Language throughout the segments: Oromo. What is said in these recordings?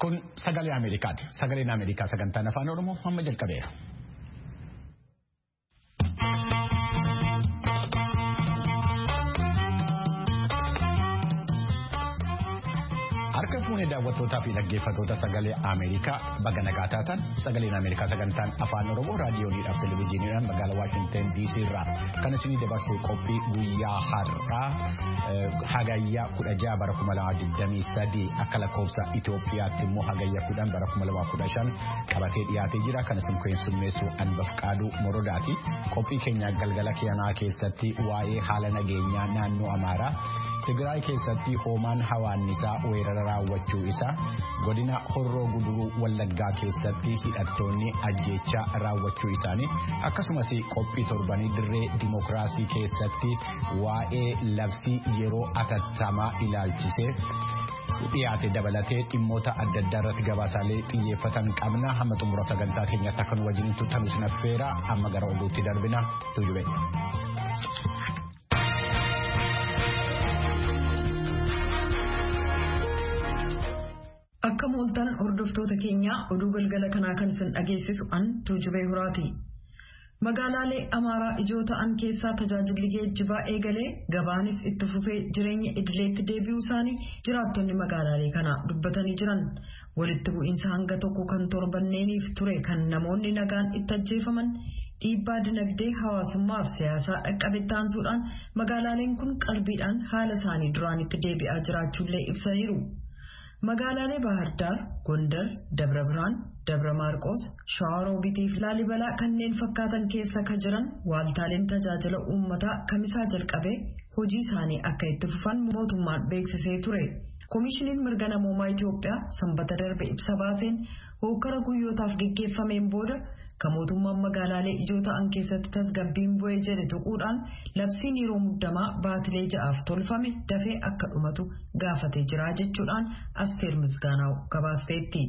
Kun sagalee Ameerikaati. Sagaleen Ameerikaa sagantaan afaan Oromoo amma jalqabeera. Harka fuunee daawwattootaa fi dhaggeeffattoota sagalee Ameerikaa baga nagaa taatan sagaleen Ameerikaa sagantaan afaan Oromoo raadiyooniidhaaf televezyiiniidhaan magaalaa Waashingtan DC irraa kan isinii dabarsuu qophii guyyaa har'aa hagayyaa 16 bara 2023 akka lakkoofsa Itoophiyaatti immoo hagayyaa 10 bara 2015 qabatee dhiyaatee jira kan isin keessummeessu Anbafqaaduu Morodaati. Qophii keenya galgala keenyaa keessatti waa'ee haala nageenyaa naannoo Amaaraa Tigraay keessatti hoomaan hawaannisaa weerara raawwachuu isaa godina Horroo Guduruu Wallaggaa keessatti hidhattoonni ajjeechaa raawwachuu isaanii akkasumas qophii torbanii dirree dimokiraasii keessatti waa'ee labsii yeroo atattamaa ilaalchisee dhiyaate dabalatee dhimmoota adda addaa irratti gabaasaalee xiyyeeffatan qabna. Hamma xumura sagantaa keenyaatti akka nu wajjin turtan isin affeera. Amma gara oduutti darbina. Tuujube. Akka mooltan hordoftoota keenya oduu galgala kanaa kan isin dhageessisu an Tuujubee Huraati. Magaalaalee Amaaraa ijoo ta'an keessaa tajaajilli geejjibaa eegalee gabaanis itti fufee jireenya idileetti deebi'uu isaanii jiraattonni magaalaalee kanaa dubbatanii jiran. Walitti bu'iinsa hanga tokko kan torbanneeniif ture kan namoonni nagaan itti ajjeefaman dhiibbaa dinagdee hawaasummaa fi siyaasaa dhaqqabe taansuudhaan magaalaaleen kun qalbiidhaan haala isaanii duraanitti deebi'aa jiraachuullee ibsaniiru. Magaalaalee Bahar Dar, Gondar, Dabra Birhaan, Dabra Maarqos, Shawaroobitii fi Laalibalaa kanneen fakkaatan keessa ka jiran waaltaaleen tajaajila uummataa kamisaa jalqabee hojii isaanii akka itti fufan mootummaan beeksisee ture. Koomishiniin mirga namoomaa Itoophiyaa sanbata darbe ibsa baaseen hokkara guyyootaaf geggeeffameen booda kan mootummaan magaalaalee ijoo ta'an keessatti tasgabbiin bu'ee jedhe tuquudhaan labsiin yeroo muddamaa baatilee ja'aaf tolfame dafee akka dhumatu gaafatee jira jechuudhaan Asteer Misgaanaaw gabaasteetti.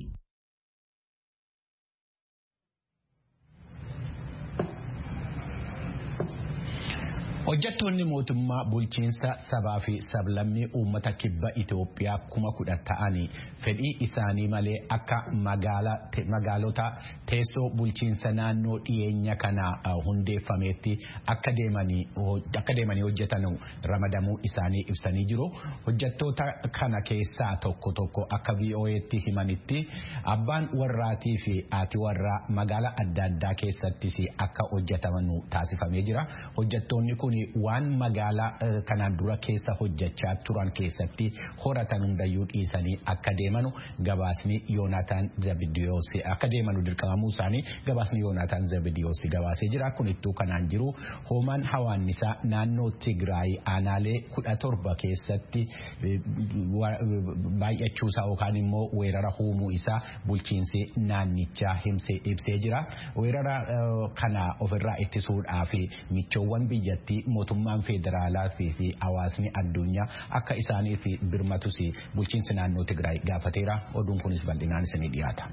Hojjettoonni mootummaa bulchiinsa sabaa fi sablammii uummata kibba Itoophiyaa 10,000 ta'anii fedhii isaanii malee akka magaalota teessoo bulchiinsa naannoo dhiyeenya kana hundeeffameetti akka deemanii hojjetan ramadamuu isaanii ibsanii jiru. Hojjettoota kana keessaa tokko akka VOA'tti himanitti abbaan warraatii fi haati warraa magaalaa adda addaa keessattis akka hojjetaman taasifamee jira. Hojjettoonni kun waan magaalaa kanaan dura keessa hojjechaa turan keessatti horatan hundayyuu dhiisanii akka deemanu gabaasni Yoonataan Zabidiyoos akka deemanu dirqamamuu isaanii gabaasni Yoonataan Zabidiyoos gabaasee jira. Kunittuu kanaan jiru hoomaan hawaannisaa naannoo Tigraay aanaalee 17 keessatti baay'achuusaa yookaan immoo weerara uumuu isaa bulchiinsi naannichaa ibsee jira. Weerara kana ofirraa ittisuudhaaf michoowwan biyyattii mootummaan federaalaa fi hawaasni addunyaa akka isaaniif birmatus bulchiinsi naannoo Tigraay gaafateera. Oduun kunis bal'inaan isinii dhiyaata.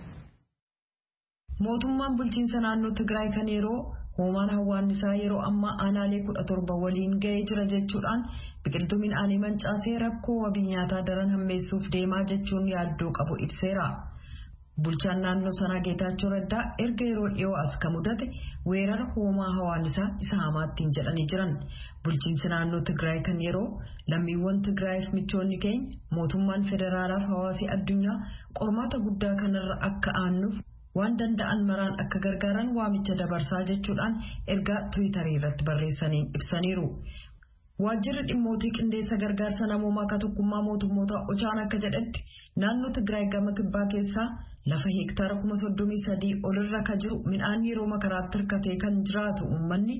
Mootummaan bulchiinsa naannoo Tigraay kan yeroo hoomaan hawaannisaa yeroo ammaa aanaalee 17 waliin ga'ee jira jechuudhaan biqiltuu midhaanii mancaasee rakkoo wabii nyaataa daran hammeessuuf deemaa jechuun yaaddoo qabu ibseera. Bulchaan naannoo sanaa Geetaachoo Raddaa erga yeroo dhiyoo as ka mudate weerara hoomaa hawaannisaa isa hamaattiin jedhanii jiran. Bulchiinsi naannoo Tigraay kan yeroo lammiiwwan Tigraayiif michoonni keenya mootummaan federaalaaf hawaasii addunyaa qormaata guddaa kanarra akka aannuuf waan danda'an maraan akka gargaaran waamicha dabarsaa jechuudhaan ergaa Tiwiitarii irratti barreessaniin ibsaniiru. Waajjirri dhimmootii qindeessa gargaarsa namoomaa akka tokkummaa mootummoota Ochaan akka jedhetti naannoo Tigraay gama kibbaa keessaa lafa heektaara 33 olirra ka jiru midhaan yeroo makaraatti hirkatee kan jiraatu uummanni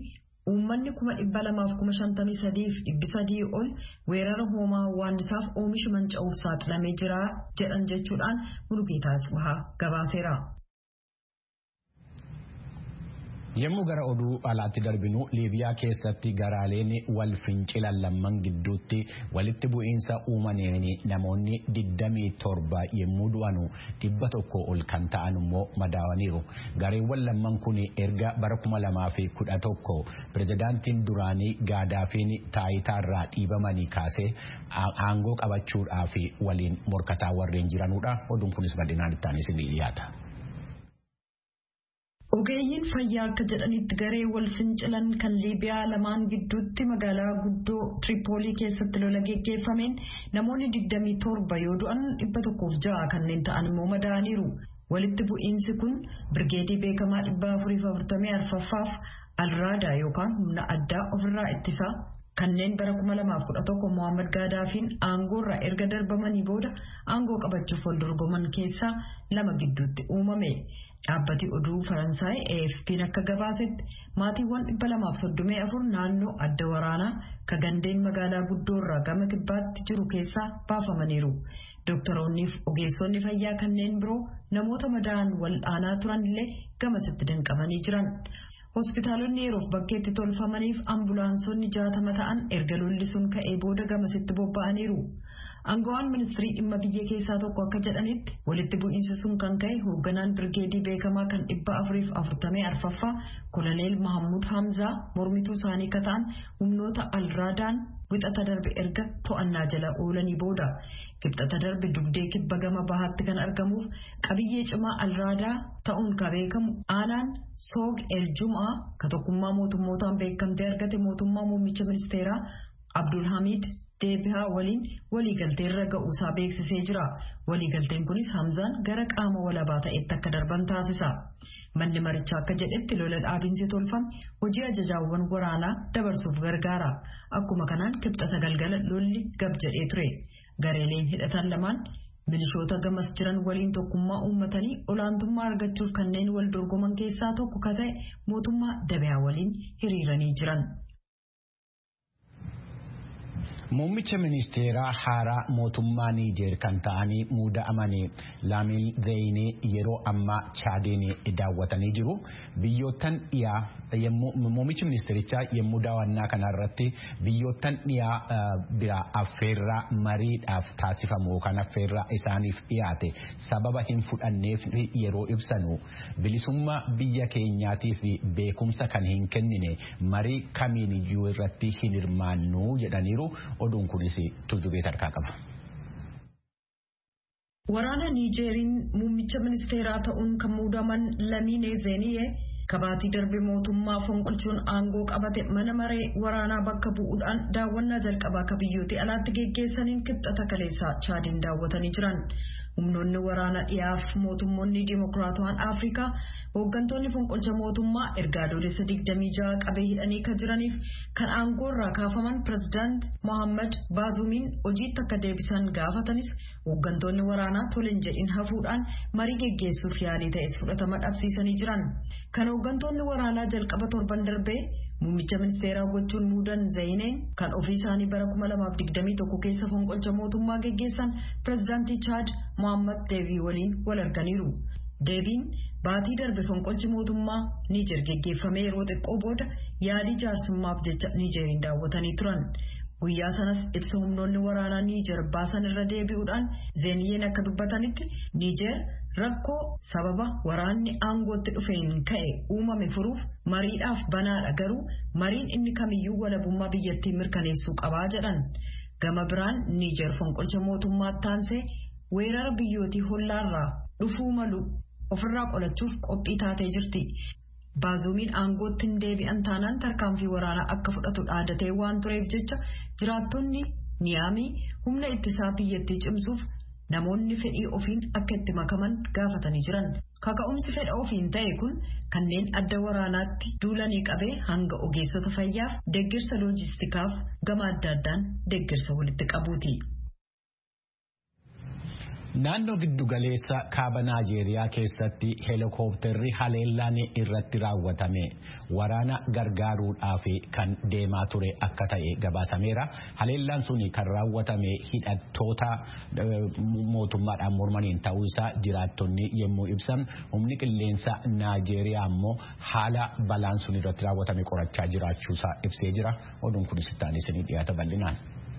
253,300 ol weerara hoomaa hawaannisaaf oomisha manca'uuf saaxilamee jira jedhan jechuudhaan Mulugeetaa Asbahaa gabaaseera. Yommuu gara oduu alaatti darbinu Liibiyaa keessatti garaaleen wal fincilan lamman gidduutti walitti bu'iinsa uumameen namoonni 27 yommuu du'anu 100 ol kan ta'an immoo madaawaniiru. Gareewwan lamman kun erga bara 2011 pirezidaantiin duraanii Gaadaafiin taayitaarraa dhiibamanii kaasee aangoo qabachuudhaaf waliin morkataa warreen jiranudha. Oduun kunis bal'inaan itti aanee isinii dhiyaata. Ogeeyyiin fayyaa akka jedhanitti garee wal fincilan kan Liibiyaa lamaan gidduutti magaalaa guddoo Tiripoolii keessatti lola geggeeffameen namoonni 27 yoo du'an 106 kanneen ta'an immoo madaa'aniiru. Walitti bu'iinsi kun birgeedii beekamaa 444ffaaf Alraadaa yookaan humna addaa ofirraa ittisaa kanneen bara 2011 Mohaammed Gaadaafiin aangoorraa erga darbamanii booda aangoo qabachuuf wal dorgoman keessaa lama gidduutti uumame. Dhaabbati oduu Faransaay AFP'n akka gabaasetti maatiiwwan 234 naannoo adda waraanaa ka gandeen magaalaa guddoorraa gama kibbaatti jiru keessaa baafamaniiru. Doktoroonniif ogeessonni fayyaa kanneen biroo namoota madaa'an wal'aanaa turanillee gamasitti danqamanii jiran. Hospitaalonni yeroof bakkeetti tolfamaniif ambulaansonni 60 ta'an erga lolli sun ka'ee booda gamasitti bobba'aniiru. Aangawaan ministirii dhimma biyya keessaa tokko akka jedhanitti walitti bu'iinsi sun kan ka'e hoogganaan birgeedii beekamaa kan 444ffaa Koloneel Mahammud Hamzaa mormituu isaanii ka ta'an humnoota Alraadaan wixata darbe erga to'annaa jala oolanii booda. Kibxata darbe dugdee kibba gama bahaatti kan argamuuf qabiyyee cimaa Alraadaa ta'uun ka beekamu aanaan Soog El Jumaa ka tokkummaa mootummootaan beekamtee argate mootummaa muummicha ministeeraa Abdul Hamid Deebihaa waliin waliigaltee irra ga'uusaa beeksisee jira. Waliigalteen kunis Hamzaan gara qaama walabaa ta'etti akka darban taasisa. Manni marichaa akka jedhetti lola dhaabinsi tolfame hojii ajajaawwan waraanaa dabarsuuf gargaara. Akkuma kanaan kibxata galgala lolli gab jedhee ture. Gareeleen hidhatan lamaan milishoota gamas jiran waliin tokkummaa uummatanii olaantummaa argachuuf kanneen wal dorgoman keessaa tokko ka ta'e mootummaa Deebihaa waliin hiriiranii jiran. Muummicha ministeeraa haaraa mootummaa Niijeer kan ta'anii muuda'amanii Laamil Zeyinii yeroo ammaa Chaadiin daawwatanii jiru. Biyyoottan dhiyaa muummichi ministeerichaa yommuu daawwannaa kanarratti biyyoottan dhiyaa biraa affeerraa mariidhaaf taasifamu yookaan affeerraa isaaniif dhiyaate sababa hin fudhanneef yeroo ibsanu bilisummaa biyya keenyaatii fi beekumsa kan hin kennine marii kamiin iyyuu irratti hin hirmaannu jedhaniiru. Oduun kunis tujubee tarkaa qaba. Waraana Niijeeriin muummicha ministeeraa ta'uun kan muudaman Lamin Zeyinii kabaatii darbe mootummaa fonqolchuun aangoo qabate mana maree waraanaa bakka bu'uudhaan daawwannaa jalqabaa akka biyyooti alaatti geggeessaniin kibxata kaleessaa Chaadiin daawwatanii jiran. Humnoonni waraana dhiyaaf mootummoonni dimokiraatawaan Afrikaa hooggantoonni fonqolcha mootummaa ergaa adoolessa 26 qabee hidhanii kan jiraniif kan aangoorraa kaafaman pirezidaant Mohaammed Baazumiin hojiitti akka deebisan gaafatanis hooggantoonni waraanaa toleen jedhin hafuudhaan marii geggeessuuf yaalii ta'es fudhatama dhabsiisanii jiran. Kan hooggantoonni waraanaa jalqaba torban darbee muummicha ministeeraa gochuun muudan Zeyineen kan ofii isaanii bara 2021 keessa fonqolcha mootummaa geggeessan pirezidaantii Chaad Mohaammed Deebii waliin wal arganiiru. Deebiin baatii darbe fonqolchi mootummaa Niijer geggeeffamee yeroo xiqqoo booda yaalii jaarsummaaf jecha Niijeriin daawwatanii turan. Guyyaa sanas ibsa humnoonni waraanaa Niijer baasan irra deebi'uudhaan Zeyineen akka dubbatanitti Niijer rakkoo sababa waraanni aangootti dhufeen ka'e uumame furuuf mariidhaaf banaadha garuu mariin inni kamiyyuu walabummaa biyyattii mirkaneessuu qabaa jedhan. Gama biraan Niijer fonqolcha mootummaa taansee weerara biyyootii hollaarraa dhufuu malu ofirraa qolachuuf qophii taatee jirti. Baazumiin aangootti hin deebi'an taanaan tarkaanfii waraanaa akka fudhatu dhaadatee waan tureef jecha jiraattonni Niyaamii humna ittisaa biyyattii cimsuuf namoonni fedhii ofiin akka itti makaman gaafatanii jiran. Kaka'umsi fedha ofiin ta'e kun kanneen adda waraanaatti duulanii qabee hanga ogeessota fayyaaf deeggarsa loojistikaaf gama adda addaan deeggarsa walitti qabuuti. Naannoo giddugaleessa kaaba Naajeeriyaa keessatti heelikoopterri haleellaan irratti raawwatame waraana gargaaruudhaaf kan deemaa ture akka ta'e gabaasameera. Haleellaan sun kan raawwatame hidhattoota mootummaadhaan mormaniin ta'uu isaa jiraattonni yommuu ibsan, humni qilleensa Naajeeriyaa immoo haala balaan sun irratti raawwatame qorachaa jiraachuusaa ibsee jira. Oduun kunis itti isinii dhiyaata bal'inaan.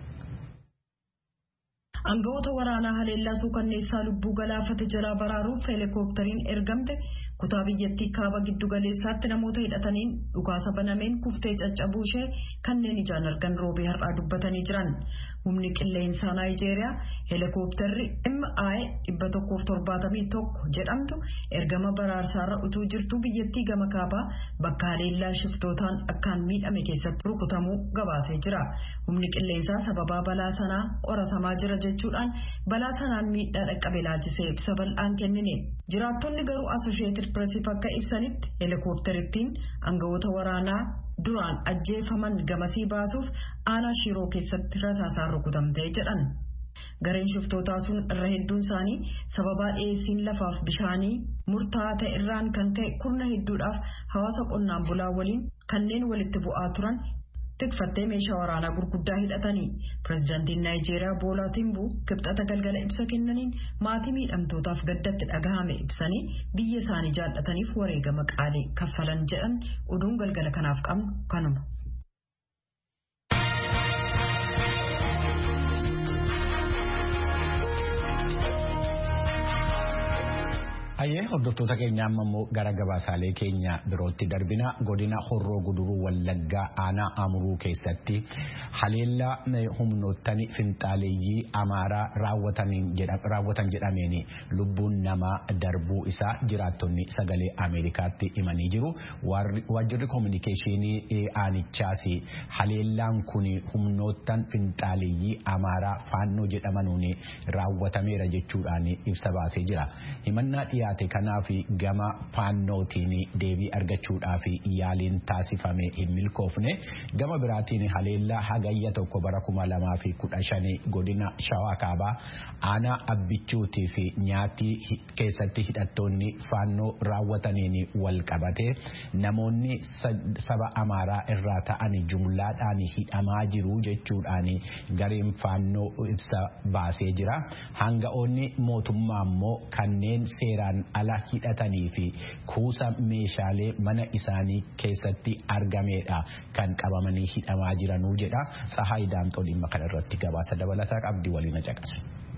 Aangawoota waraanaa haleellaa suukanneessaa lubbuu galaafate jalaa baraaruuf heelikoopteriin ergamte kutaa biyyattii kaaba giddugaleessaatti namoota hidhataniin dhukaasa banameen kuftee caccabuu ishee kanneen ijaan argan roobee har'aa dubbatanii jiran. Humni qilleensaa Naayijeeriyaa heelikoopterri MI 171 jedhamtu ergama baraarsaarra utuu jirtuu biyyattii gama kaabaa bakka haleellaa shiftootaan akkaan miidhame keessatti rukutamuu gabaasee jira. Humni qilleensaa sababaa balaa sanaa qoratamaa jira jechuudhaan balaa sanaan miidhaa dhaqqabe laalchisee ibsa bal'aan kennine. Jiraattonni garuu Associated Pressiif akka ibsanitti heelikoopterittiin aangawoota waraanaa duraan ajjeefaman gamasii baasuuf aanaa Shiroo keessatti rasaasaan rukutamtee jedhan. Gareen shiftootaa sun irra hedduun isaanii sababaa dhiyeessiin lafaaf bishaanii murtaa'aa ta'e irraan kan ka'e kurna hedduudhaaf hawaasa qonnaan bulaa waliin kanneen walitti bu'aa turan tikfattee meeshaa waraanaa gurguddaa hidhatanii. Pireezidaantiin Naayijeeriyaa Boolaa Tinuubuu kibxata galgala ibsa kennaniin maatii miidhamtootaaf gaddatti dhagahame ibsanii biyya isaanii jaallataniif wareegama qaalii kaffalan jedhan. Oduun galgala kanaaf qabnu kanuma. Ayyee hordoftoota keenya amma immoo gara gabaasaalee keenya birootti darbina. Godina Horroo Guduruu Wallaggaa aanaa Amuruu keessatti haleellaa humnoottan finxaaleeyyii Amaaraa raawwatan jedhameen lubbuun namaa darbuu isaa jiraattonni sagalee Ameerikaatti himanii jiru. Waajjirri koominikeeshinii aanichaas haleellaan kun humnoottan finxaaleeyyii Amaaraa faannoo jedhamanuun raawwatameera jechuudhaan ibsa baasee jira. Himannaa dhiyaate kanaaf gama faannootiin deebii argachuudhaaf yaaliin taasifame hin milkoofne. Gama biraatiin haleellaa hagayya tokko bara 2015 godina Shawaa Kaabaa aanaa Abbichuutii fi Nyaatii keessatti hidhattoonni faannoo raawwataniin wal qabate namoonni saba Amaaraa irraa ta'an jumlaadhaan hidhamaa jiru jechuudhaan gareen faannoo ibsa baasee jira. Hanga'oonni mootummaa immoo kanneen seeraan ala hidhatanii fi kuusa meeshaalee mana isaanii keessatti argameedha kan qabamanii hidhamaa jiranuu jedha. Sahaay Daamxoo dhimma kana irratti gabaasa dabalataa qabdi, waliin caqasu.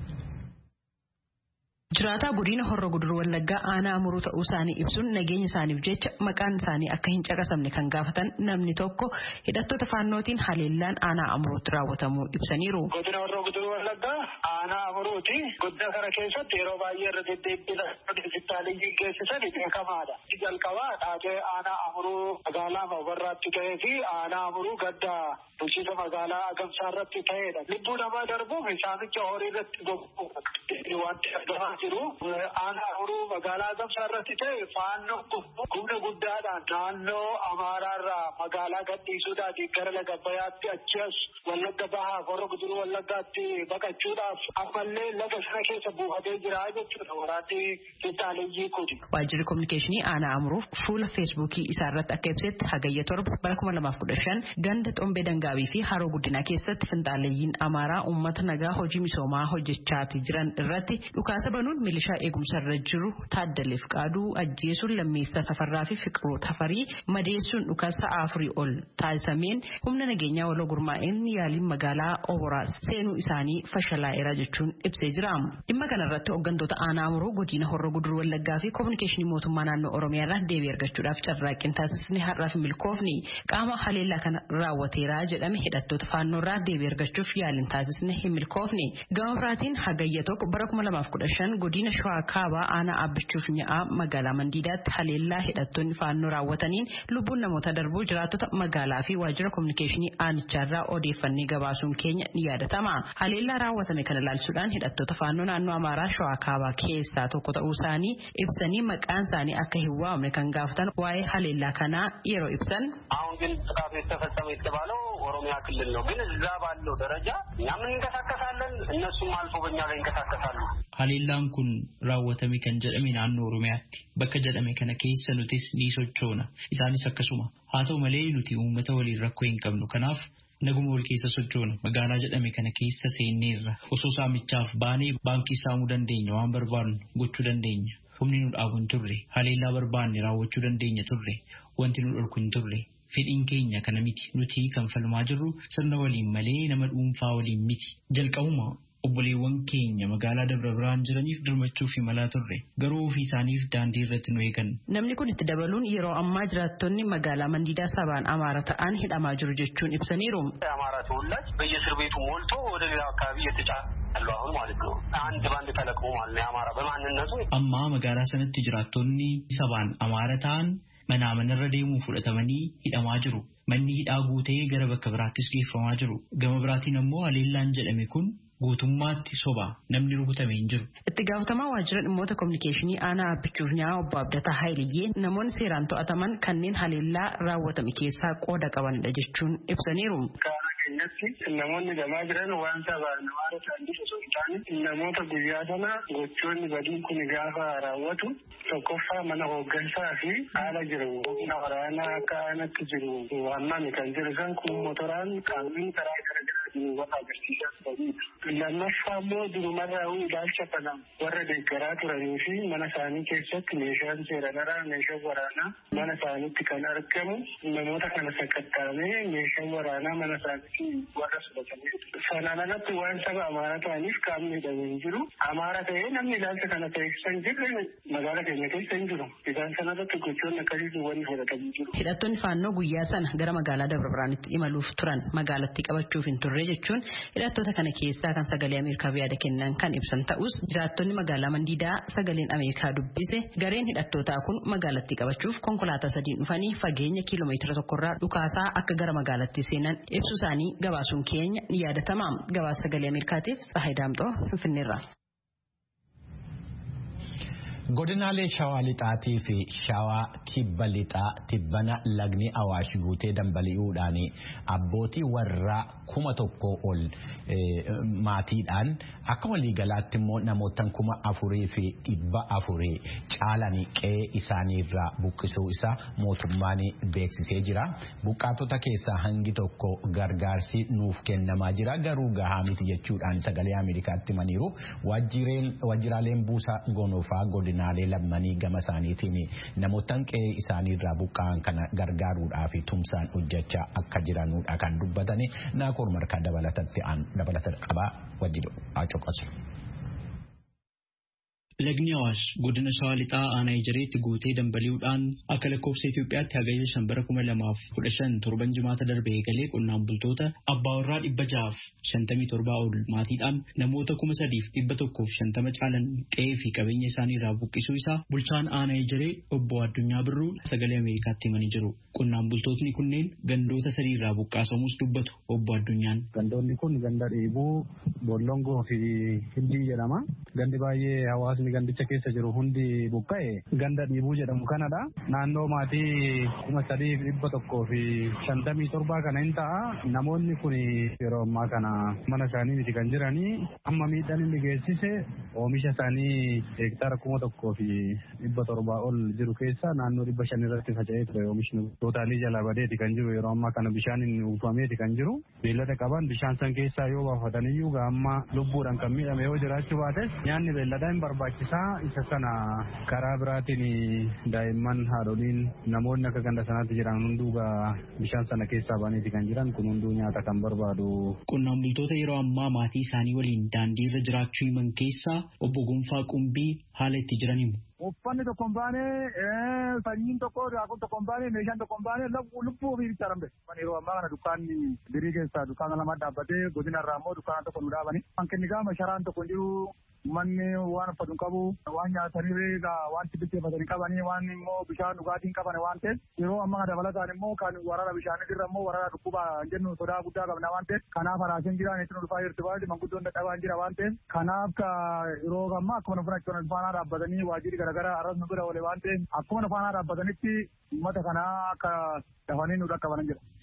Jiraataa godina Horroo Guduruu Wallaggaa aanaa Amuruu ta'uu isaanii ibsuun nageenya isaaniif jecha maqaan isaanii akka hin caqasamne kan gaafatan namni tokko hidhattoota faannootiin haleellaan aanaa Amuruutti raawwatamuu ibsaniiru. Godina Horroo Guduruu Wallaggaa aanaa Amuruuti. Godina kana keessatti yeroo baay'ee irra deddeebiin finxaaleeyyii geessisan beekamaadha. Jalqabaa taatee aanaa Amuruu magaalaa Mabarraatti ta'ee fi aanaa Amuruu gaddaa bulchiinsa magaalaa Agamsaa irratti ta'edha. Lubbuu namaa darbuuf saamicha horii irratti bobba'u wanti argamaa jiru. Aanaa Amuruu magaalaa Agamsaa irratti ta'e faannoo humna guddaadhaan naannoo Amaaraarraa magaalaa gadhiisuudhaatiin gara laga Abbayyaatti achias Wallagga Bahaa Horroo Guduruu Wallaggaatti baqachuudhaaf ammallee laga sana keessa buufatee jira jechuudha waraanni finxaaleeyyii kuni. Waajjirri koominikeeshinii aanaa Amuruu fuula feesbuukii isaa irratti akka ibsetti hagayya torba bara 2015 ganda Xombee Dangaabii fi Haroo Guddinaa keessatti finxaaleeyyiin Amaaraa uummata nagaa hojii misoomaa hojjechaati jiran irratti dhukaasa banuun milishaa eegumsa irra jiru Taaddaleef Qaaduu ajjeesuun Lammeessaa Tafarraa fi Fiqiruu Tafarii madeessuun dhukaasa 4 ol taasisameen humna nageenyaa waloo gurmaa'een yaaliin magaalaa Oboraa seenuu isaanii fashalaa'eera jechuun ibsee jira. Dhimma kanarratti hooggantoota aanaa Amuruu godina Horroo Guduruu Wallaggaa fi koominikeeshinii mootummaa naannoo Oromiyaa irraa deebii argachuudhaaf carraaqqiin taasisne har'aaf milkoofni qaama haleellaa kana raawwateera jedhame hidhattoota faannoo irraa deebii argachuuf yaaliin taasisne hin milkoofne. Gama biraatiin hagayya tokko bara 2015 godina Shawaa Kaabaa aanaa Abbichuuf Nyaa'aa magaalaa Mandiidaatti haleellaa hidhattoonni faannoo raawwataniin lubbuun namoota darbuu jiraattota magaalaa fi waajjira koominikeeshinii aanicharraa odeeffannee gabaasuun keenya ni yaadatama. Haleellaa raawwatame kana ilaalchuudhaan hidhattoota faannoo naannoo Amaaraa Shawaa Kaabaa keessaa tokko ta'uu isaanii ibsanii maqaan isaanii akka hin waamne kan gaafatan waa'ee haleellaa kanaa yeroo ibsan አሁን ግን ጥቃቱ የተፈጸመው የተባለው ኦሮሚያ ክልል ነው። ግን እዛ ባለው ደረጃ እኛም እንንቀሳቀሳለን፣ እነሱም አልፎ በእኛ ላይ እንቀሳቀሳሉ። Haliillaan kun raawwatame kan jedhame naannoo Oromiyaatti bakka jedhame kana keessa nutis ni sochoona. Isaanis akkasuma. Haa ta'u malee nuti uummata waliin rakkoo hin qabnu. Kanaaf naguma wal keessa sochoona. Magaalaa jedhame kana keessa seenneerra. Osoo saamichaaf baanee baankii saamuu dandeenya, waan barbaannu gochuu dandeenya. Humni nu dhaabu hin turre. Haliillaa barbaanne raawwachuu dandeenya turre. Wanti nu dhorku hin turre. Fedhiin keenya kana miti. Nuti kan falmaa jirru sirna waliin malee nama dhuunfaa waliin miti. Jalqabuma obboleewwan keenya magaalaa Dabra Birhaan jiraniif dirmachuu fi malaa turre. Garuu ofii isaaniif daandii irratti nu eegan. Namni kun itti dabaluun yeroo ammaa jiraattonni magaalaa Mandiidaa sabaan Amaara ta'an hidhamaa jiru jechuun ibsaniiru. Amaara ተወላጅ በየእስር ቤቱ ሞልቶ ወደ ሌላ አካባቢ እየተጫነ ያለው አሁን ማለት ነው። አንድ ባንድ ተለቅሞ ማለት ነው። አማራ በማንነቱ amma magaalaa sanatti jiraattonni sabaan Amaara ta'an manaa manarra deemuu fudhatamanii hidhamaa jiru. Manni hidhaa guutee gara bakka biraattis geeffamaa jiru. Gama biraatiin ammoo haleellaan jedhame kun guutummaatti soba namni rukutame hin jiru. Itti gaafatamaa waajjira dhimmoota kominikeeshinii aanaa abbichuuf nyaa obbo Abdataa Haayiliyyee namoonni seeraan to'ataman kanneen haleellaa raawwatame keessaa qooda qabanidha jechuun ibsaniiru. namoonni gamaa jiran waan sabaan Amaara ta'an osoo hin taane namoota guyyaa sana gochoonni badiin kun gaafa raawwatu tokkoffaa mana hooggansaa fi haala jiru humna waraanaa akka aanatti jiru waamame kan jiru san kun motoraan qaamni karaa garaagaraatiin waan agarsiisaa ta'udha. Lammaffaa immoo durumarraa ilaalcha kana warra deeggaraa turanii fi mana isaanii keessatti meeshaan seeranaraa meeshaan waraanaa mana isaaniitti kan argamu namoota kana sakattaamee meeshaan waraanaa mana isaaniitti warra fudhatanii sanaan alatti waan saba Amaara ta'aniif qaamni hidhamee hin jiru. Amaara ta'ee namni ilaalcha kana taasisaa hin jirre magaalaa keenya keessa hin jiru. Isaan sanarratti gochoonni akkasii wanni fudhatamanii jiru. Hidhattoonni faannoo guyyaa sana gara magaalaa Dabra Birhaanitti imaluuf turan magaalatti qabachuuf hin turre jechuun hidhattoota kana keessaa kan sagalee Ameerikaa yaada kennan kan ibsan ta'us jiraattonni magaalaa Mandiidaa sagaleen Ameerikaa dubbise gareen hidhattootaa kun magaalatti qabachuuf konkolaataa sadiin dhufanii fageenya kiiloomeetira tokkorraa dhukaasaa akka gara magaalatti seenan ibsu isaanii gabaasuun keenya ni yaadatama. Gabaasa sagalee Ameerikaatiif Tsahaay Daamxoo Finfinneerraa. Godinaalee Shawaa Lixaatii fi Shawaa Kibba Lixaa tibbana lagni Awaash guutee dambali'uudhaan abbootii warraa 1,000 ol maatiidhaan akka waliigalaatti immoo namoota 4,400 caalanii qe'ee isaaniirraa buqqisuu isaa mootummaan beeksisee jira. Buqqaatota keessaa hangi tokko gargaarsi nuuf kennamaa jira garuu gahaa miti jechuudhaan sagalee Ameerikaatti himaniiru. Waajjiraaleen buusaa gonofaa godinaalee lammanii gama isaaniitiin namoota qe'ee isaaniirraa buqqa'an kana gargaaruudhaaf tumsaan hojjechaa akka jiranudha kan dubbatani. Naakoor markaa dabalata qabaa wajjin acoqasu. Lagni Awaash godina Shawaa Lixaa aanaa Ejereetti guutee dambali'uudhaan akka lakkoofsa Itoophiyaatti hagayya 2015 torban jimaata darbee eegalee qonnaan bultoota abbaa warraa 657 ol maatiidhaan namoota 3,150 caalan qe'ee fi qabeenya isaanii irraa buqqisuu isaa bulchaan aanaa Ejeree obbo Addunyaa Birruu sagalee Ameerikaatti himanii jiru. Qonnaan bultootni kunneen gandoota 3 irraa buqqaasamuus dubbatu obbo Addunyaan. Gandoonni kun ganda Dheebuu, Bollongoo fi Hindii jedhama. Gandi baay'ee hawaasni gandicha keessa jiru hundi buqqa'e ganda Dheebuu jedhamu kanadha. Naannoo maatii 3,157 kana hin ta'a. Namoonni kun yeroo ammaa kana mana isaanii miti kan jiranii amma miidhaan inni geessise oomisha isaanii heektaara 1,700 ol jiru keessa naannoo 500 irratti faca'ee ture oomishni tootaalii jalaa badeeti kan jiru. Yeroo ammaa kana bishaan inni uwwifameeti kan jiru. Beellada qaban bishaan san keessaa yoo baafataniyyuu gaamma lubbuudhaan kan miidhame yoo jiraachuu baates nyaanni beelladaa hin barbaachisaa. Isa sana karaa biraatiin daa'imman haadholiin namoonni akka ganda sanaatti jiran hunduu bishaan sana keessaa baneeti kan jiran kun hunduu nyaata kan barbaadu. Qonnaan bultoota yeroo ammaa maatii isaanii waliin daandii irra jiraachuu himan keessaa obbo Gonfaa Qumbii haala itti jiran himu. Uffanni tokko hin baane, sanyiin tokko, raakuun tokko hin baane, meeshaan tokko hin baane, lubbuu ofii bicha rambe. Yeroo ammaa kana dukkaanni birii keessaa dukkaana lama dhaabbatee godina irraa immoo dukkaana tokko nu dhaabani. Hanqinni gaama sharaan tokko jiru manni waan uffatu qabu, waan nyaatanii waan bitteeffatanii qabanii, waan immoo bishaan dhugaatiin qaban waan ta'eef yeroo ammaa kana dabalataan immoo kan waraana bishaanii irra immoo waraana dhukkubaa jennu sodaa guddaa qabna waan ta'eef kanaaf haraasiin jiraan itti dhufaa jirti baay'ee manguddoon dadhabaan jira waan ta'eef kanaaf yeroo ammaa akkuma nu funachuun faanaa dhaabbatanii waajjirri garaagaraa arrasnu bira oole waan ta'eef akkuma nu faanaa dhaabbatanitti uummata kanaa akka dafanii nu dhaqqabanan jira.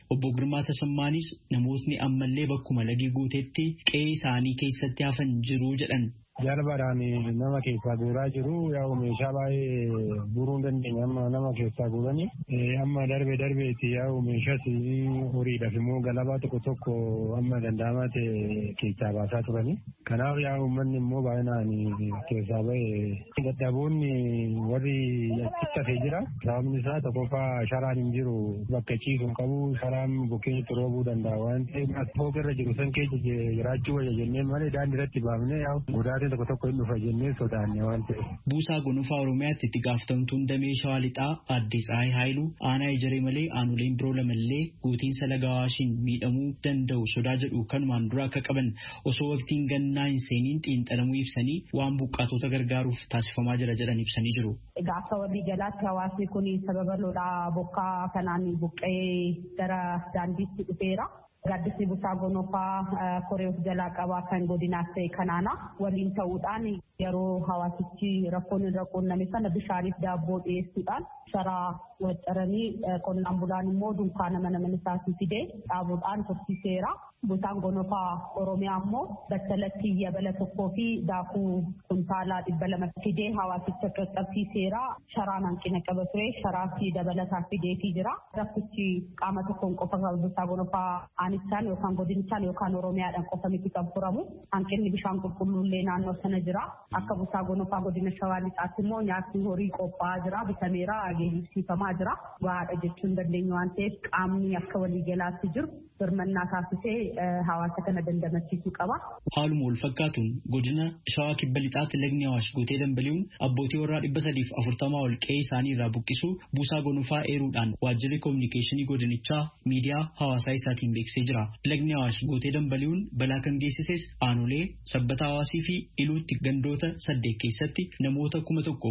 Obbo Girmaa Tasammaanis namootni ammallee bakkuma lagi guutetti qe'ee isaanii keessatti hafan jiru jedhan. Jalbaadhaan nama keessaa guuraa jiru yaa'u meeshaa baay'ee guuruu hin dandeenye amma nama keessaa guuranii amma darbeetti yaa'u meeshaas horiidhaaf immoo galabaa tokko amma danda'amaa ta'e keessaa baasaa turanii. Kanaaf yaa'u uummanni immoo baay'inaan keessaa ba'e dadhaboonni warri achitti jira. Sababni isaa tokkoffaa sharaan hin jiru bakka ciisu hin qabu sharaan bukkeetti roobuu danda'a waan ta'eef fooqirra jiru san keessa jiraachuu wayya jennee malee daandii irratti baafnee yaa'u guddaa tokko hin dhufa jennee sodaanne waan ta'eef. Buusaa Gonofaa Oromiyaatti itti gaafatamtuun damee Shawaa Lixaa Aadde Tsaayii Haayiluu aanaa ejeree malee aanoleen biroo lamallee guutiinsa laga Awaashiin miidhamuu danda'u sodaa jedhu kanumaan dura akka qaban osoo waqtiin gannaa hin seeniin xiinxalamuu ibsanii waan buqqaatota gargaaruuf taasifamaa jira jedhan ibsanii jiru. Akka walii galaatti hawaasni kun sababa lolaa bokkaa kanaan buqqee gara daandiitti dhufeera. Gaaddisni Buusaa Gonofaa koree of jalaa qabaa kan godinaas ta'e kanaana waliin ta'uudhaan yeroo hawaasichi rakkoon irra quunname sana bishaaniif daabboo dhiyeessuudhaan sharaa waxxaranii qonnaan bulaan immoo dunkaana mana isaatii fidee dhaabuudhaan tursiiseera. Buusaan Gonofaa Oromiyaa immoo battalatti yabala tokkoo fi daakuu kuntaalaa 200 fidee hawaasicha qaqqabsiiseera. Sharaan hanqina qaba ture sharaa fi dabalataa fideetii jira. Rakkichi qaama tokkoon qofa Buusaa Gonofaa aanichaan yookaan godinichaan yookaan Oromiyaadhaan qofa miti kan furamu. Hanqinni bishaan qulqulluullee naannoo sana jira. Akka Buusaa Gonofaa godina Shawaa Lixaatti immoo nyaatni horii qophaa'aa jira. Bitameera geejjibsiifamaa jira. Gahaadha jechuun dandeenya waan ta'eef qaamni akka waliigalaatti jiru birmannaa taasisee hawaasa kana dandamachiisuu qaba. Haaluma wal fakkaatuun godina Shawaa Kibba Lixaatti lagni Awaash guutee dambali'uun abbootii warraa 340 ol qe'ee isaanii irraa buqqisuu Buusaa Gonofaa eeruudhaan waajjirri koominikeeshinii godinichaa miidiyaa hawaasaa isaatiin beeksisee jira. Lagni Awaash guutee dambali'uun balaa kan geessises aanolee Sabbata Hawaasii fi Iluutti gandoota 8 keessatti namoota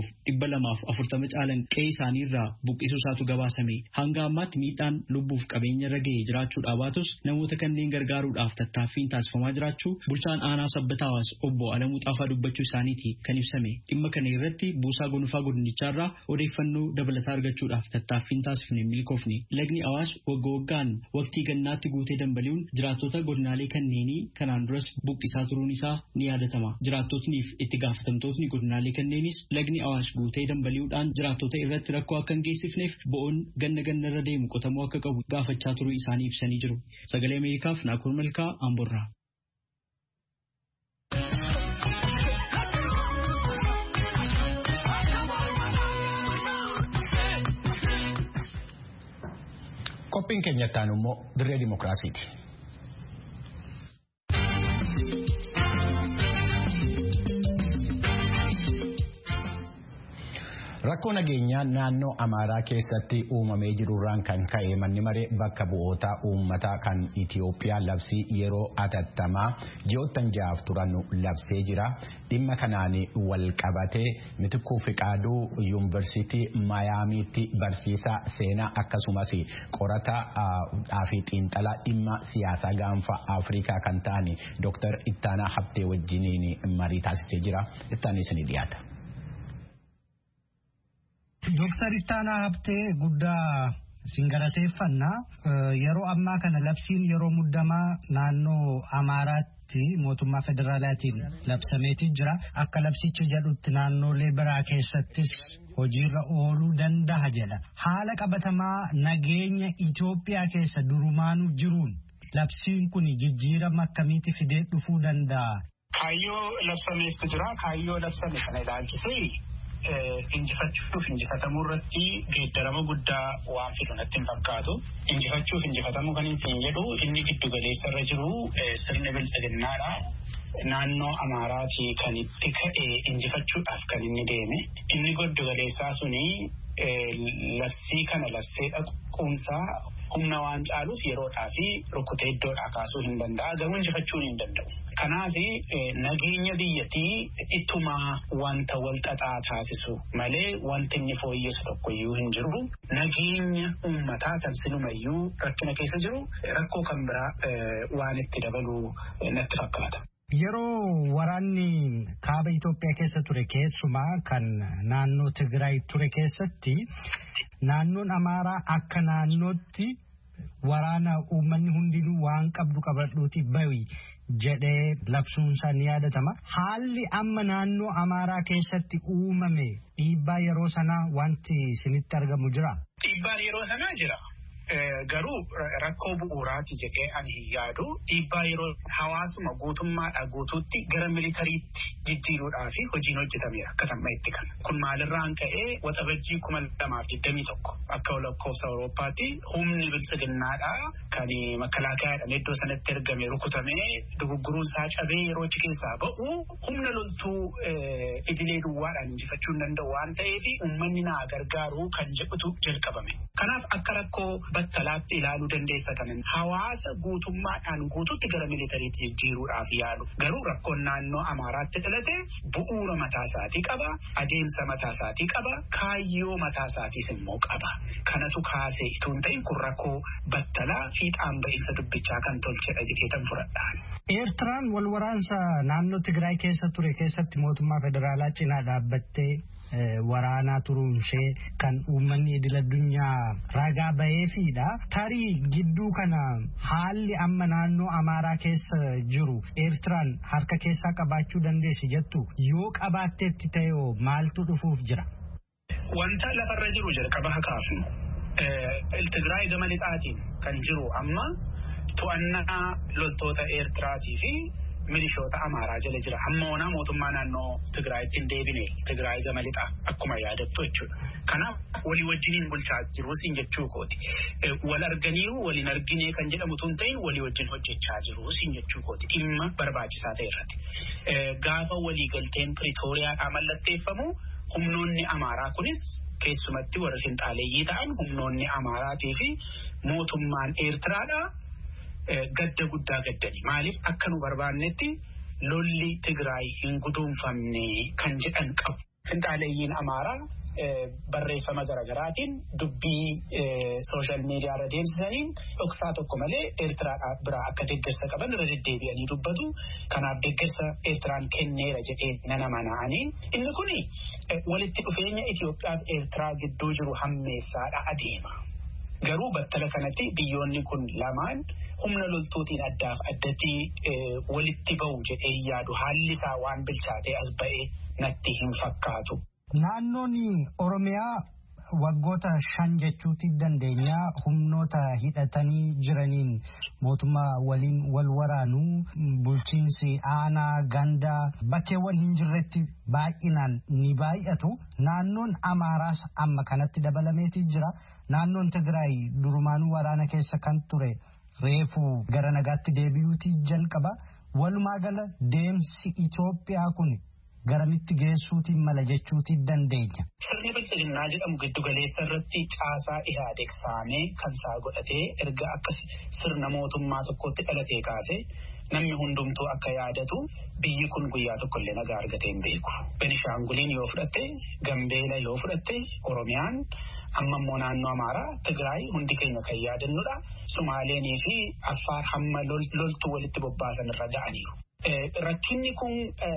1240 caalan qe'ee isaanii irraa buqqisuu isaatu gabaasame. Hanga ammaatti miidhaan lubbuuf qabeenya irra ga'ee jiraachuu dhaabatus namoota kanneen gargaaruudhaaf tattaaffiin taasifamaa jiraachuu bulchaan aanaa Sabbata Hawaas obbo Alamuu Xaafaa dubbachuu isaaniiti kan ibsame. Dhimma kana irratti Buusaa Gonofaa godinicharraa odeeffannoo dabalataa argachuudhaaf tattaaffiin taasifne milkoofne. Lagni Awaash waggaan waqtii gannaatti guutee dambali'uun jiraattota godinaalee kanneenii kanaan duras buqqisaa turuun isaa ni yaadatama. Jiraattotniif itti gaafatamtootni godinaalee kanneenis lagni Awaash guutee dambali'uudhaan jiraattota irratti rakkoo akka hin geessifneef bo'oon ganna irra deemu qotamuu akka qabu gaafachaa turuu isaanii ibsanii jiru. Sagalee Ameerikaaf Naakoor Malkaa Amborraa. Qophiin keenya ittaanu immoo dirree dimokiraasiiti. Rakkoo nageenyaa naannoo Amaaraa keessatti uumamee jirurraan kan ka'e manni maree bakka bu'oota uummataa kan Itiyoophiyaa labsii yeroo atattamaa ji'oottan 6 turan labsee jira. Dhimma kanaan wal qabatee Mitikuu Fiqaaduu Yuunivarsiitii Maayaamiitti barsiisaa seenaa akkasumas qorataa fi xiinxalaa dhimma siyaasaa gaanfa Afrikaa kan ta'an Dr. Ittaanaa Habtee wajjiniin marii taasisee jira. Ittaanis ni dhiyaata. Dr. Ittaanaa Habtee guddaa singalateeffannaa yeroo ammaa kana labsiin yeroo muddamaa naannoo Amaaraatti mootummaa federaalaatiin labsameetii jira. Akka labsichi jedhutti naannolee biraa keessattis hojiirra ooluu danda'a jedha. Haala qabatamaa nageenya Itoophiyaa keessa durumaanuu jiruun labsiin kun jijjiirama akkamiitti fidee dhufuu danda'a? Kaayyoo labsameetu jira. Kaayyoo labsame kana ilaalchisee injifachuuf injifatamuu irratti geeddarama guddaa waan fidu natti hin fakkaatu. Injifachuuf injifatamuu kan hin jedhu inni giddu galeessa irra jiru sirna bilchaginnaadha. Naannoo Amaaraatii kan itti ka'e injifachuudhaaf kan inni deeme. Inni giddu galeessaa suni labsii kana labsee dhaquunsaa humna waan caaluuf yeroodhaa fi rukkutee iddoodhaa kaasuu hin danda'a. Garuu injifachuu hin danda'u. Kanaaf nageenya biyyattii ittuma wanta wal xaxaa taasisu malee wanti inni fooyyessu tokkoyyuu hin jiru. Nageenya uummataa kan silumayyuu rakkina keessa jiru rakkoo kan biraa waan itti dabaluu natti fakkaata. Yeroo waraanni kaaba Itoophiyaa keessa ture keessumaa kan naannoo Tigraay ture keessatti naannoon Amaaraa akka naannootti waraana uummanni hundinuu waan qabdu qabadhuuti bawi jedhee labsuunsaa ni yaadatama. Haalli amma naannoo Amaaraa keessatti uumame dhiibbaa yeroo sanaa wanti isinitti argamu jira? Dhiibbaan yeroo sanaa jira. Garuu rakkoo bu'uuraati jedhee ani yaadu dhiibbaa yeroo hawaasuma guutummaadhaa guutuutti gara militariitti jijjiiruudhaa fi hojiin hojjetameera akka tamma'itti kana. Kun maalirraan ka'ee waxabajjii 2021 akka lakkoofsa Awurooppaatti humni biltsiginnaadhaa kan makalaakayaadhaan iddoo sanatti ergame rukutamee dogoggoruunsaa cabee yeroo achi keessaa ba'u humna loltuu idilee duwwaadhaan injifachuu hin danda'u waan ta'eef uummanni naa gargaaru kan jedhutu jalqabame. Kanaaf akka rakkoo battalaatti ilaaluu dandeessa kanan hawaasa guutummaadhaan guututti gara militariitti jijjiiruudhaaf yaalu. Garuu rakkoon naannoo Amaaraatti dhalate bu'uura mataasaatii qaba, adeemsa mataasaatii qaba, kaayyoo mataasaatiis immoo qaba. Kanatu kaasee itoo hin ta'in kun rakkoo battalaa fiixaan ba'iinsa dubbichaa kan tolchedha jedheetan fudhadhaan. Eertiraan wal waraansa naannoo Tigraay keessa ture keessatti mootummaa federaalaa cinaa dhaabbattee waraanaa turuun ishee kan uummanni idil-addunyaa ragaa baheefidha. Tarii gidduu kana haalli amma naannoo Amaaraa keessa jiru Eertiraan harka keessaa qabaachuu dandeessi jettu yoo qabaatteetti ta'ee maaltu dhufuuf jira? Wanta lafarra jiru jalqaba hakaafnu. Tigraay gama lixaatiin kan jiru amma to'annaa loltoota Eertiraatii fi milishoota Amaaraa jala jira. Amma onaa mootummaa naannoo Tigraayitti hin deebine Tigraay gama lixaa akkuma yaadattu jechuudha. Kanaaf walii wajjiniin bulchaa jiru siin jechuu kooti. Wal arganiiru waliin argine kan jedhamu tun ta'in walii wajjin hojjechaa jiru siin jechuu kooti. Dhimma barbaachisaa ta'e irratti. Gaafa walii galteen Pretooriyaadhaa mallatteeffamu humnoonni Amaaraa kunis keessumatti warra finxaaleeyyii ta'an humnoonni Amaaraatii fi mootummaan Eertiraadhaa gadda guddaa gaddani. Maaliif akka nu barbaannetti lolli Tigraay hin guduunfamne kan jedhan qabu. Finxaaleeyyiin Amaaraa barreeffama garaagaraatiin dubbii sooshaal miidiyaa irra deemsisaniin dhoksaa tokko malee Eertiraa biraa akka deeggarsa qaban irra deddeebi'anii dubbatu. Kanaaf deeggarsa Eertiraan kenneera jedhee nana mana'anii. Inni kun walitti dhufeenya Itoophiyaa fi Eertiraa gidduu jiru hammeessaadha adeema. Garuu battala kanatti biyyoonni kun lamaan humna loltuutiin addaaf addatti walitti ba'u jedhee yaadu haalli isaa waan bilchaatee as ba'ee natti hin fakkaatu. Naannoon Oromiyaa waggoota 5 jechuutti dandeenya humnoota hidhatanii jiraniin mootummaa waliin wal waraanuu bulchiinsi aanaa gandaa bakkeewwan hin jirretti baay'inaan ni baay'atu. Naannoon Amaaraas amma kanatti dabalameetii jira. Naannoon Tigraay durumaanuu waraana keessa kan ture reefu gara nagaatti deebi'uutii jalqaba. Walumaa gala deemsi Itoophiyaa kun garamitti geessuutiin mala jechuutii dandeenya. Sirni biltsiginnaa jedhamu giddu galeessa irratti caasaa Ihaadeeg saamee kan isaa godhatee erga akka sirna mootummaa tokkotti dhalatee kaasee namni hundumtuu akka yaadatu biyyi kun guyyaa tokkollee nagaa argatee hin beeku. Benishaanguliin yoo fudhatte, Gambeela yoo fudhatte, Oromiyaan amma immoo naannoo Amaaraa, Tigraay hundi keenya kan yaadannudha. Sumaaleenii fi Affaar hamma loltuu walitti bobbaasan irra ga'aniiru. Rakkinni kun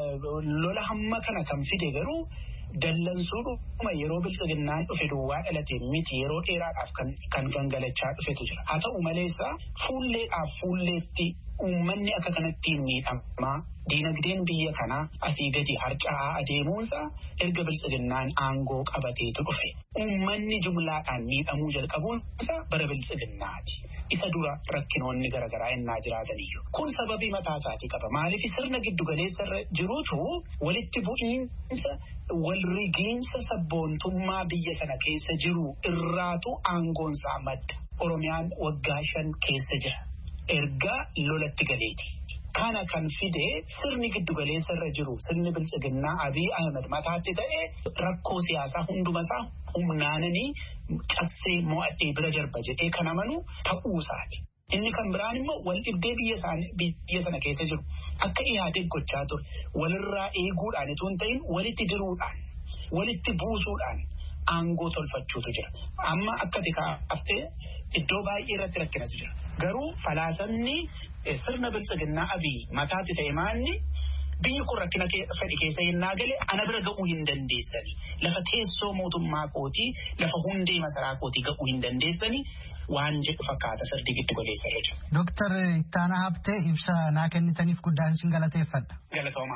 lola hamma kana kan fide garuu dallansuudhuma yeroo biltsiginnaan dhufe duwwaa dhalate miti yeroo dheeraadhaaf kan gangalachaa dhufetu jira. Haa ta'u maleessa fuulleedhaaf fuulleetti uummanni akka kanatti miidhamaa diinagdeen biyya kanaa asii gadi harca'aa adeemuunsa erga biltsiginnaan aangoo qabateetu dhufe. Uummanni jumlaadhaan miidhamuu jalqabuunsa bara biltsiginnaati. Isa dura rakkinoonni garaagaraa innaa jiraataniyyuu. Kun sababii mataa isaatii qaba. Maaliif sirna giddu galeessa irra jiruutu walitti bu'iinsa walrigiinsa sabboontummaa biyya sana keessa jiru irraatu aangoonsaa madda. Oromiyaan waggaa 5 keessa jira. Erga lolatti galeeti. Kana kan fide sirni giddu galeessa irra jiru sirni biltsiginnaa Abiy Ahmed mataatti ta'ee rakkoo siyaasaa hundumasaa humnaananii cabsee mo'adhee bira darba jedhee kan amanu ta'uusaati. Inni kan biraan immoo wal dhibdee biyya sana keessa jiru akka Ihaadeeg gochaa ture walirraa eeguudhaan itoo hin ta'in walitti diruudhaan walitti buusuudhaan aangoo tolfachuutu jira. Amma akka tikaaftee iddoo baay'ee irratti rakkinatu jira. Garuu falaasamni sirna biltsiginnaa Abiy mataatti ta'e maanni biyyi kun rakkina fedhi keessa yennaa gale ana bira ga'uu hin dandeessani. Lafa teessoo mootummaa kootii lafa hundee masaraa kootii ga'uu hin dandeessani. Waan jedhu fakkaata sirrii giddu galeessa irra jiru. Dooktar Ittaanaa Habtee ibsa naa kennitaniif guddaan isin galateeffadha. Galatooma.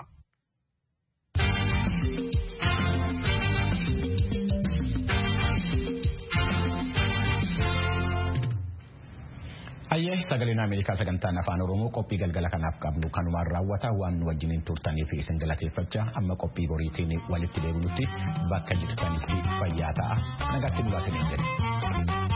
Ayyee sagaleen Ameerikaa sagantaan afaan Oromoo qophii galgala kanaaf qabnu kanumaan raawwata waan wajjiniin turtaniif isin galateeffachaa amma qophii boriitiin walitti deebinutti bakka jirtanitti fayyaa ta'a nagaatti nu baasanii jedhe.